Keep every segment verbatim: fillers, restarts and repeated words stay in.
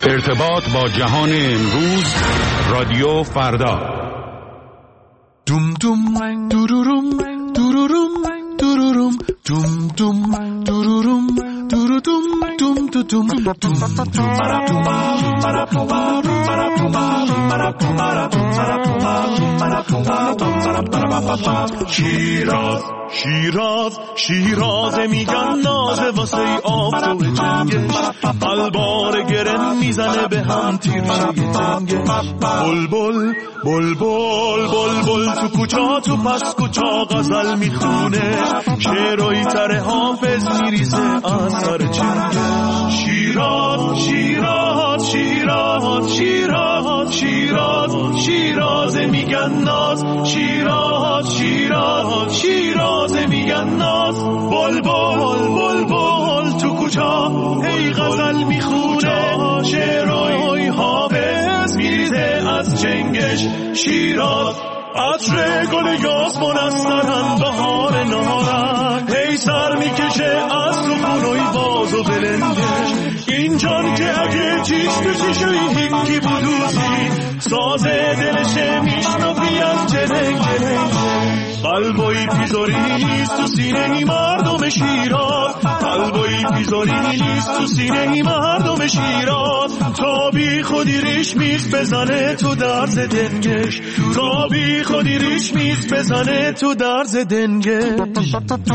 ارتباط با جهان امروز، رادیو فردا. دوم دوم دوروروم دوروروم دوروروم دوم دوم دوروروم دوروروم دوم دوم شیراز شیراز شیراز میگن نازه واسه آب تو جنگش، قلبار گرم میزنه به هم تیرشه جنگش. بلبل بلبل بلبل تو کوچا تو پس کوچا غزل میخونه، شعرهای تر حافظ میریزه از سر چنگش. شیراز شیراز شیراز شیراز شیراز شیراز میگن ناز، شیراز شیراز شیراز میگن ناز. بلبل بلبل تو کوچا هی غزل میخونه، شعرهای حافظ میریزه از چنگش. شیراز عطر گل یاسمن از سرن بهار نهارن، هی سر میکشه از سخونوی باز و بلنگش. این جان که اگه چیش تو چیشوی هیکی بودوزی، سازه دلشه میشنفی از جنگ جنگ. قلبوی پیزاری نیست تو سینه ای مردم شیراز، قلبوی پیزاری نیست تو سینه ای مردم شیراز. تا بی خودی ریش میز بزنه تو درز دنگش، تا بی خودی ریش میز بزنه تو درز دنگش.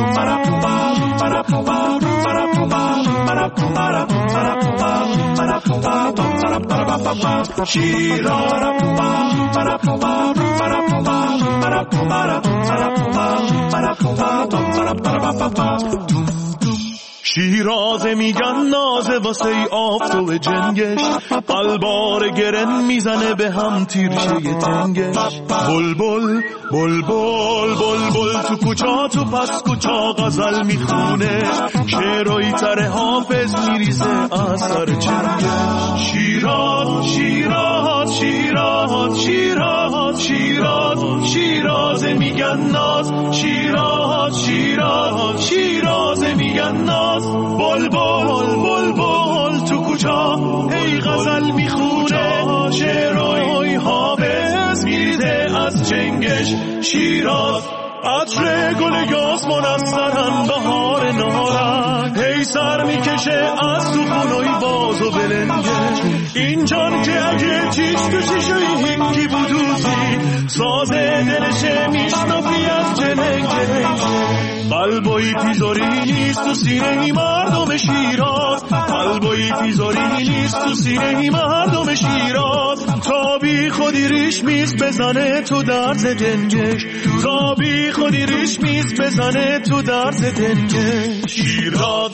شیراز میگن نازه واسه آب تو جنگش، قلبار گرم میزنه به هم تیرشه تنگش. بلبل بلبل بلبل تو کوچا تو پس کوچا غزل میخونه، شعرهای تر حافظ میریزه از سر چنگش. شیراز شیراز شیراز شیراز شیراز شیراز میگن ناز، شیراز شیراز شیراز میگن ناز. بلبل بلبل تو کوچا هی غزل میخونه، شعرهای حافظ میریزه از چنگش. شیراز عطر گل یاسمن از سرن بهار نهارن، هی سر میکشه از سخونوی باز و بلنگش. این جان که اگه چیش تو چیشوی هیکی بودوزی، سازه دلشه میشنفی از جنگ جنگ. قلبوی پیزاری نیست تو سینه ای مردم شیراز، قلبوی پیزاری نیست تو سینه ای مردم شیراز. تا بی خودی ریش میز بزنه تو درز دنگش، تا بی خودی ریش میز بزنه تو درز دنگش. شیراز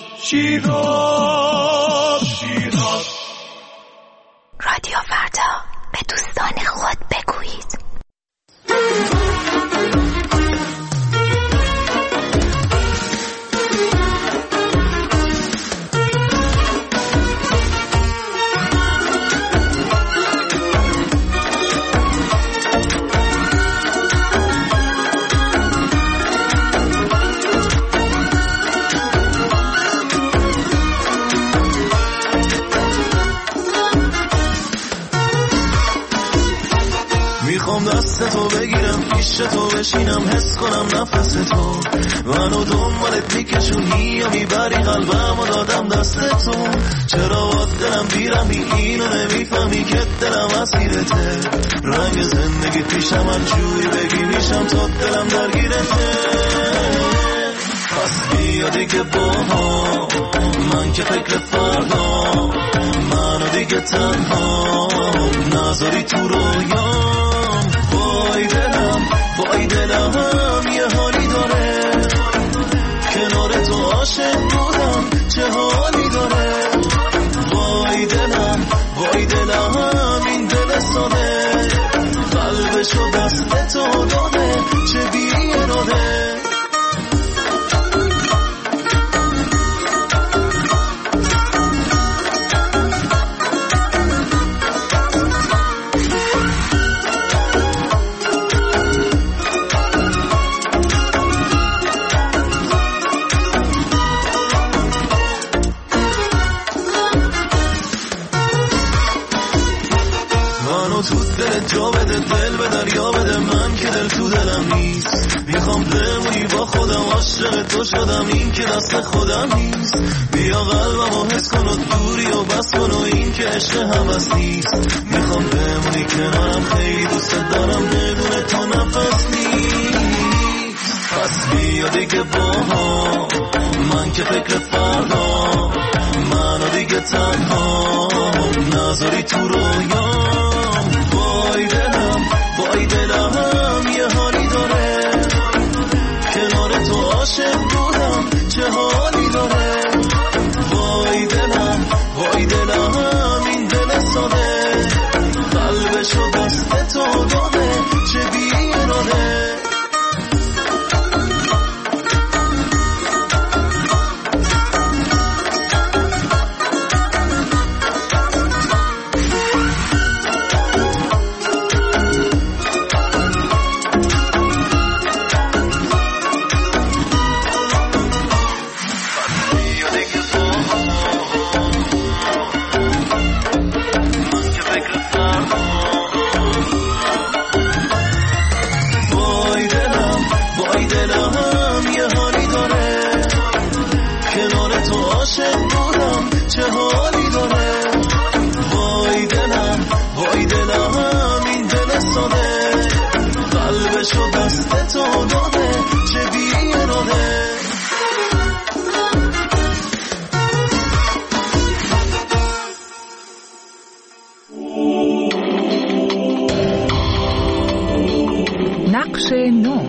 شیراز شیراز. رادیو فردا، به دوستان خود بگویید. دست تو بگیرم پیش تو بشینم حس کنم نفس تو، منو دنبالت میکشونی یا میبری قلبم و دادم دست تو. چرا با دلم بیرمی اینو نمیفهمی که دلم اسیرته، رنگ زندگی پیشم من جوی بگی میشم تا دلم درگیرته. پس بیا دیگه با ما، من که فکر فردا، منو دیگه تنها نذاری تو رویام. وای دلم وای دلم یه حالی داره، کنار تو عاشق بودم چه حالی داره. وای دلم وای دلم این دل ساده، قلبشو دست تو داده چه بی اراده. منو تو دل جا بده، دل به دریا بده، من که دل تو دلم نیست. میخوام بمونی با خودم، عاشق تو شدم، این که دست خودم نیست. بیا قلبمو حس کن و دوری و بس کن و این که عشق هوس نیست. میخوام بمونی کنارم، خیلی دوست دارم، بدون تو نفس نیست. پس بیا دیگه با هم، من که فکر فردا، منو دیگه تنها نذاری تو رویام. وای دلم وای دلم یه حالی داره، کنار تو عاشق بودم چه حالی داره. وای دلم وای دلم این دل ساده، قلبشو دست تو داده چه بیراده. نقش نو.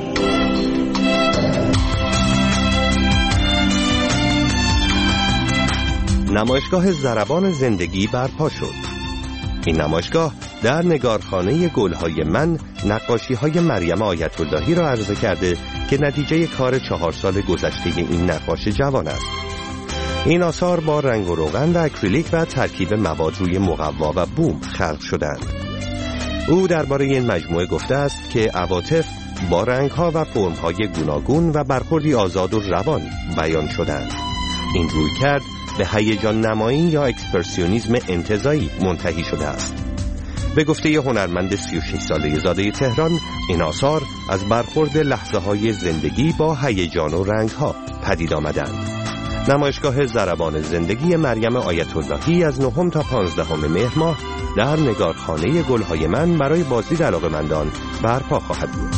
نمایشگاه ضربان زندگی برپا شد. این نمایشگاه در نگارخانه گلهای من نقاشی‌های مریم آیت اللهی را عرضه کرده که نتیجه کار چهار سال گذشته این نقاش جوان است. این آثار با رنگ و روغن و اکریلیک و ترکیب مواد روی مقوا و بوم خلق شدند. او درباره این مجموعه گفته است که عواطف با رنگ‌ها و فرم‌های گوناگون و برخوردی آزاد و روان بیان شدند. این رویکرد به هیجان نمایی یا اکسپرسیونیسم انتزاعی منتهی شده است. به گفته هنرمند سی و شش ساله زاده تهران، این آثار از برخورد لحظه‌های زندگی با هیجان و رنگ‌ها پدید آمدند. نمایشگاه ضربان زندگی مریم آیت اللهی از نهم تا پانزدهم مهر ماه در نگارخانه گلهای من برای بازدید علاقه‌مندان برپا خواهد بود.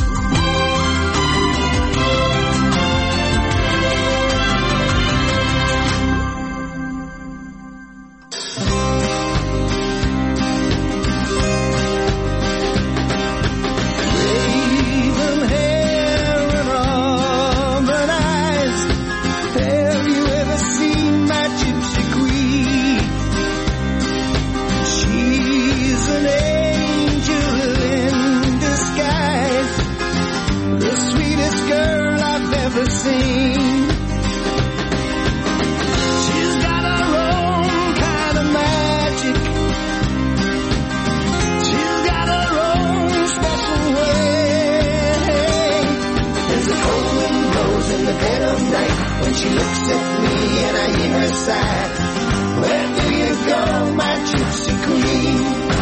She looks at me and I hear her sigh. Where do you go, my gypsy queen?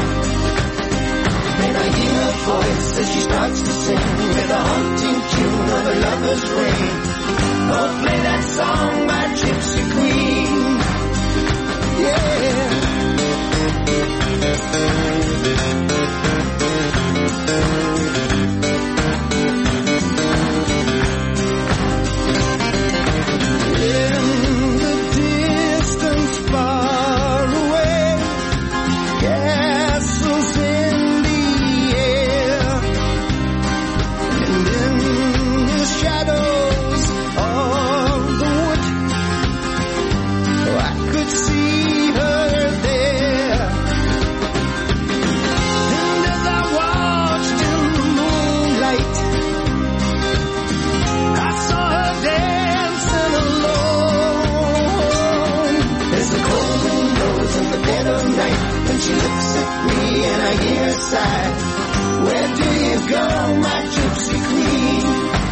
Then I hear her voice as she starts to sing with a haunting tune of a lover's ring. Oh, play that song, my gypsy queen. Yeah. She looks at me and I hear her sigh. Where do you go, my gypsy queen?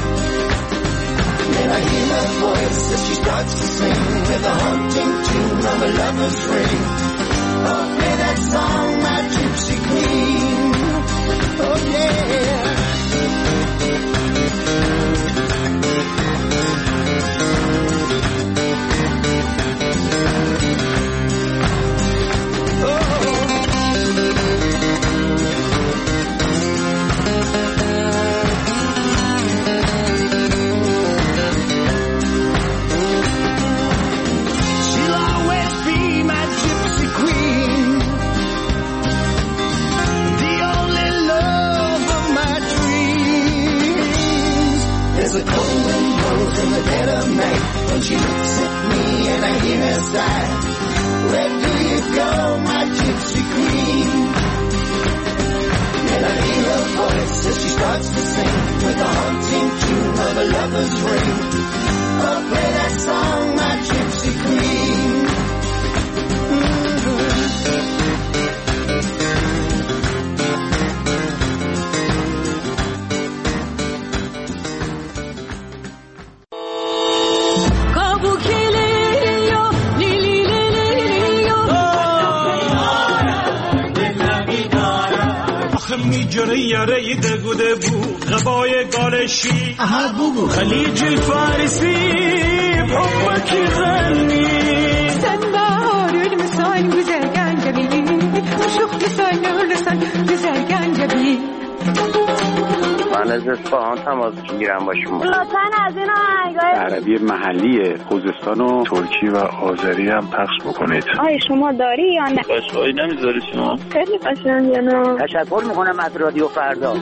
Then I hear her voice as she starts to sing with a haunting tune of a lover's ring. Oh, play that song, my gypsy queen. میجره یاره دگوده بو غبای گالشی aha bugu خلیج الفارسی بحبك يغني سنبار المسان güzel gencebi Uşuk lisan ölürsen güzel gencebi من از اصفهان تماس میگیرم با شما. لطفاً از این آهنگای عربی محلی خوزستان و ترکی و آذری هم پخش بکنید. آیا شما داری یا نه؟ قشقایی نمیذاری شما؟ خیلی قشنگه نه؟ تشکر میکنم از رادیو فردا.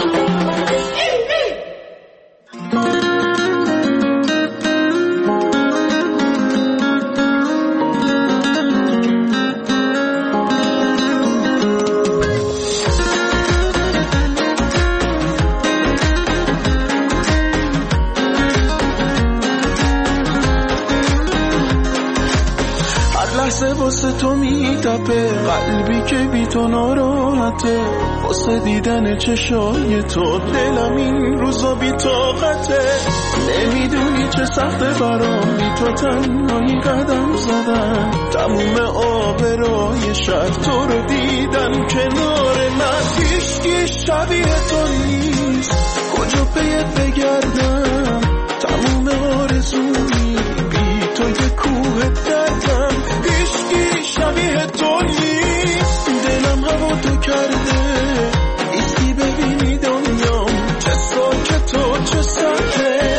واسه تو میتپه قلبی که بی تو ناراحته واسه دیدن چشای تو دلم این روزا بی طاقته نمیدونی چه سخته برام بی تو تنهایی قدم زدن تموم آبرای شب تو رو دیدن کنار من هیچکی شبیه تو نیست کجا پیت بگردم تموم آرزومی بی تو یه کوه دردم هیچکی شبیه تو نیست دلم هوا تو کرده ایستی ببینی دنیام چه ساکت تو چه ساکت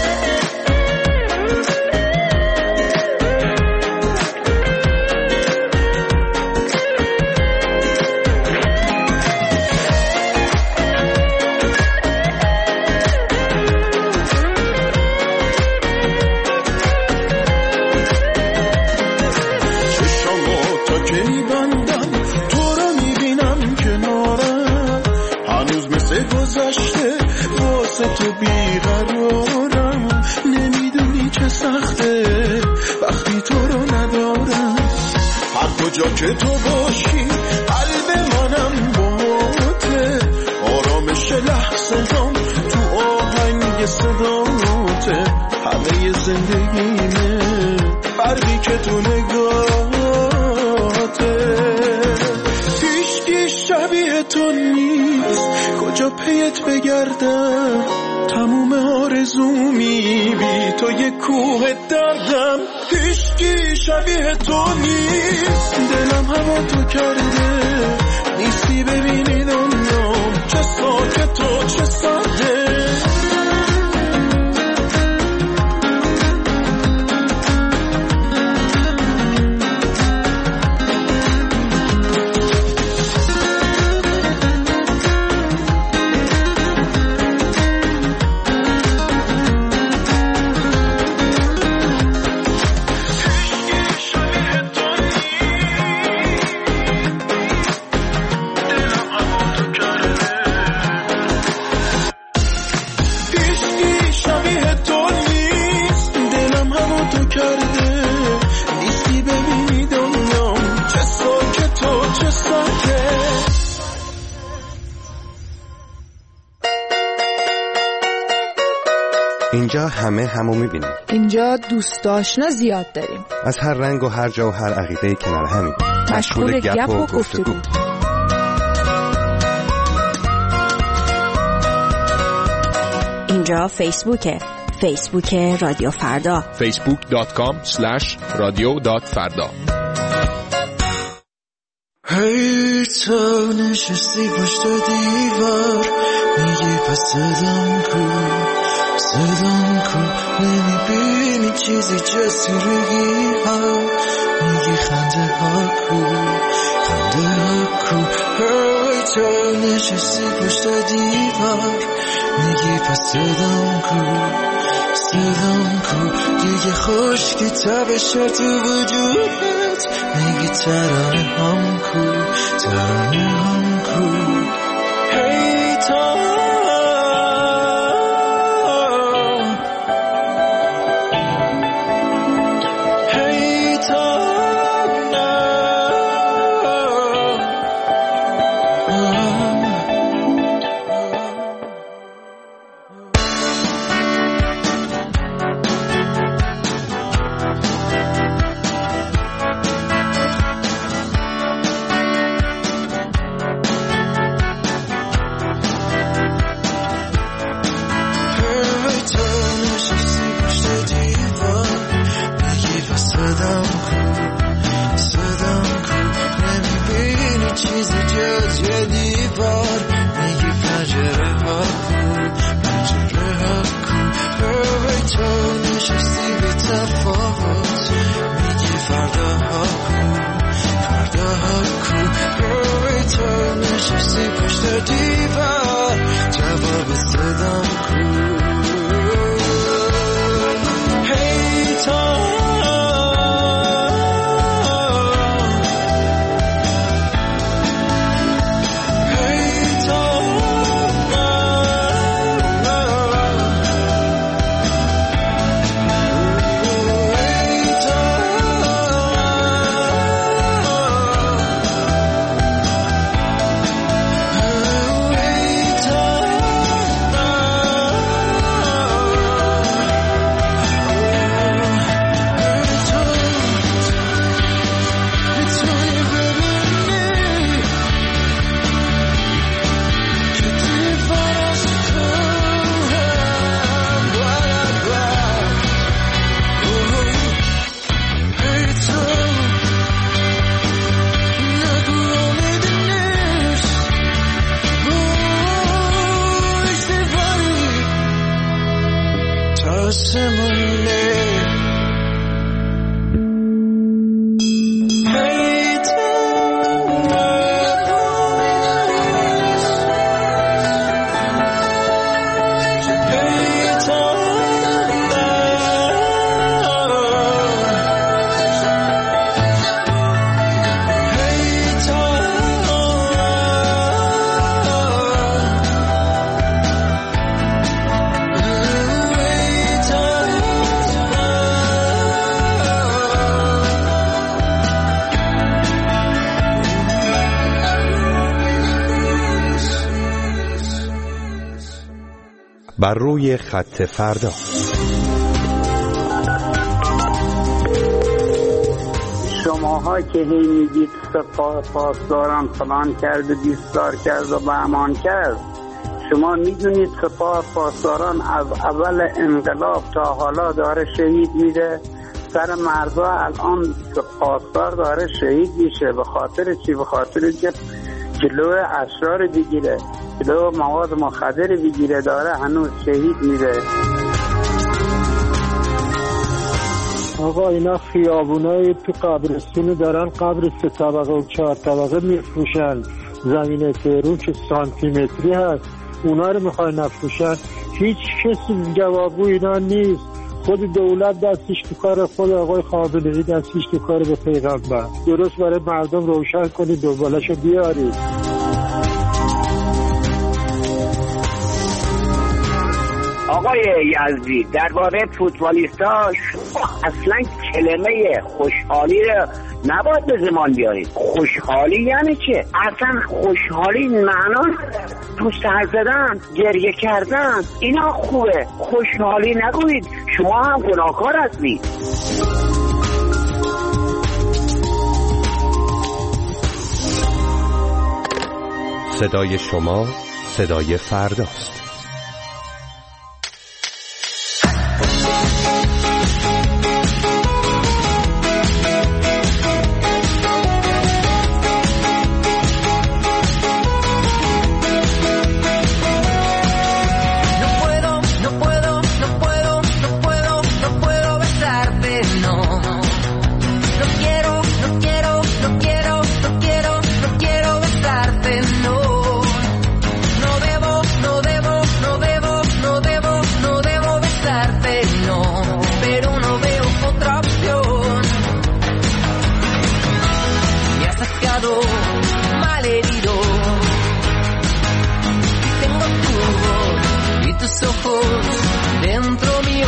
تو بیقرارم نمیدونی چه سخته وقتی تو رو ندارم هر کجا که تو باشی قلب منم باته آرامش لحظه هم تو آهنگ صداته همه زندگیمه فرقی که تو نگاهته هیچکی شبیه تو نیست کجا پیت بگردم تموم آرزومی بی تو یه کوه دردم هیچکی شبیه تو نیست دلم هوا تو کرده نیستی ببینی دنیام چه ساکت تو چه ساده اینجا همه همو میبینیم. اینجا دوست آشنا زیاد داریم. از هر رنگ و هر جا و هر عقیده کنار همیم. مشغول گپ و گفتگو. اینجا فیسبوکه. فیسبوک رادیو فردا. فیسبوک دات کام اسلش رادیو دات فردا. هی تو نشستی پشت دیوار میگی پس صدام کو صدام کو نمیبینی چیزی جز تیرگی ها میگی خنده ها کو خنده ها کو هی تو نشستی پشت دیوار میگی پس صدام کو صدام کو دیگه خشکی تبشه تو وجودت میگی ترانه هم کو ترانه هم کو هی تو هی تو دیوا جواب صدام کو هی تا بر روی خط فردا. شماها که هی میگید سپاه پاسداران فلان کرد و بیستار کرد و بهمان کرد، شما میدونید سپاه پاسداران از اول انقلاب تا حالا داره شهید میده؟ سر مردا الان پاسدار داره شهید میشه. به خاطر چی؟ به خاطر که جلو اشرار بگیره، جلو مواد مخدر بگیره، داره هنوز شهید میده. آقا اینا خیابونای تو قبرستون دارن قبر سه طبقه و چهار طبقه میفروشن، زمین تهرون که سانتی متری هست اونا رو میخوای نفروشن. هیچ کسی جوابگو اینا نیست. خود دولت دستش تو کار، خود آقای خامنه‌ای دستش تو کار به پیغمبر. درست برای مردم روشن کنید، دنبالشو بیارید. آقای یزدی درباره فوتبالیستا شما اصلا کلمه خوشحالی رو نباید به زمان بیارید. خوشحالی یعنی چه؟ اصلا خوشحالی معنا تو سر زدن، گریه کردن اینا خوبه. خوشحالی نگویید، شما هم گناهکار هستید. صدای شما صدای فرداست. Dentro mío,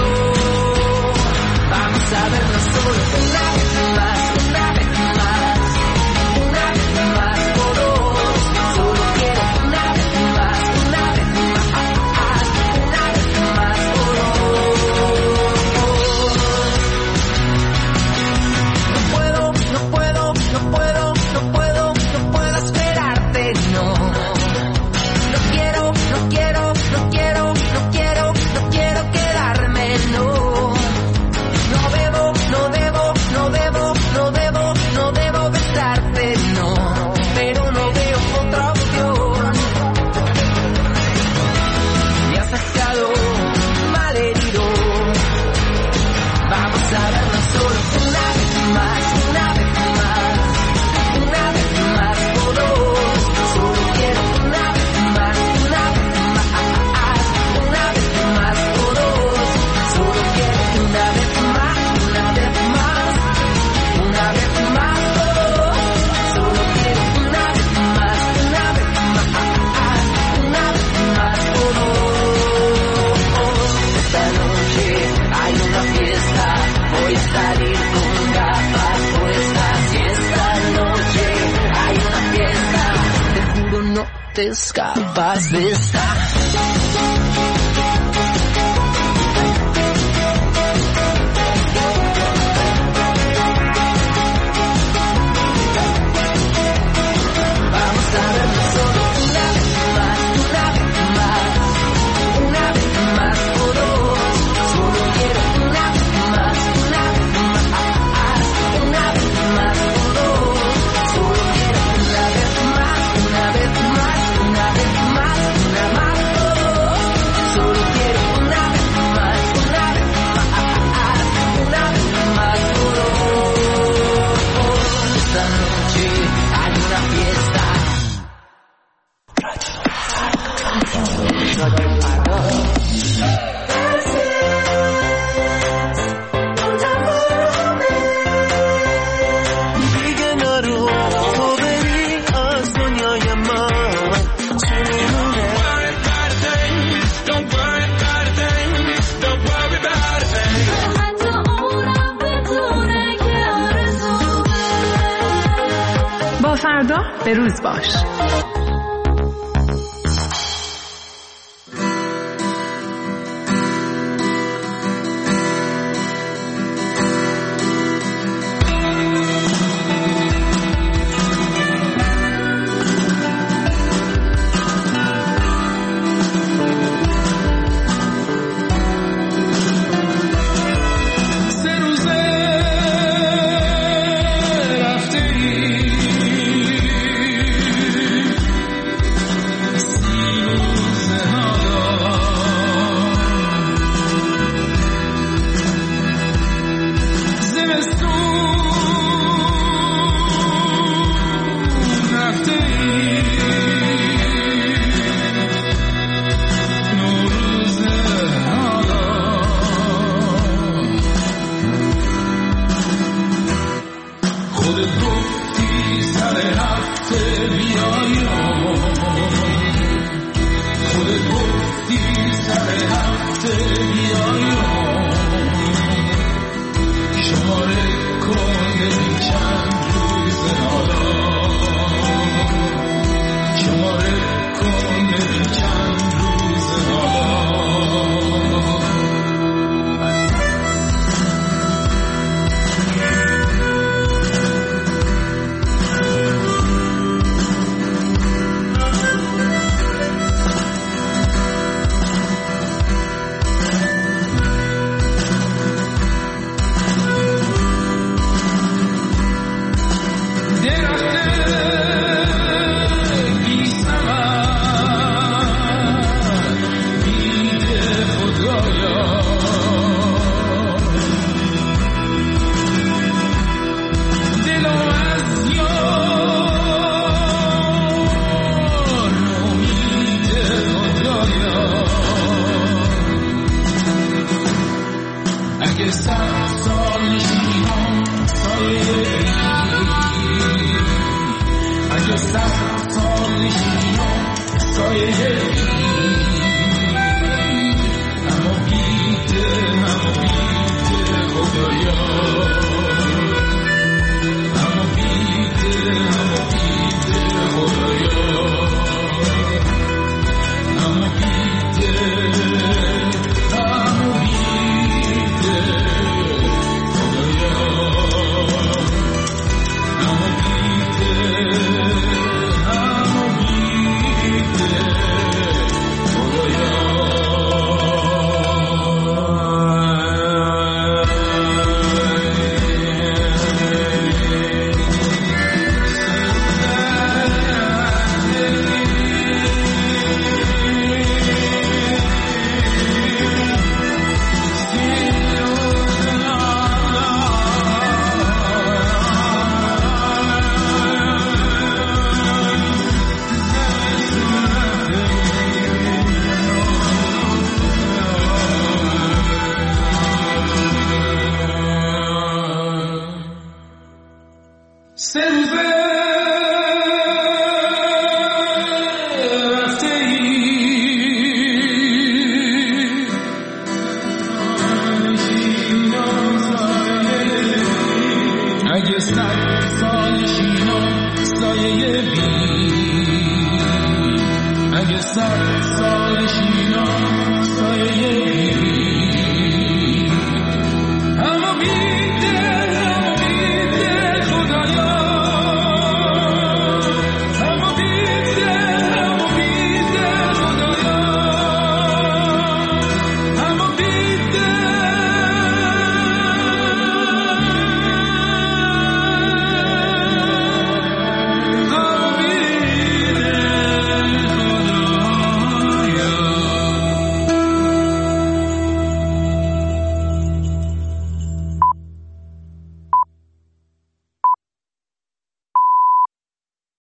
vamos a vernos solo una vez más, una vez más, una vez más por dos. Solo quiero una vez más, una vez más, una vez más por dos. No puedo, no puedo, no puedo, no puedo, no puedo esperarte, no. No quiero, no quiero, no quiero, no quiero, no quiero. te escapas de esta. فردا به روز باش. خودت گفتی سر هفته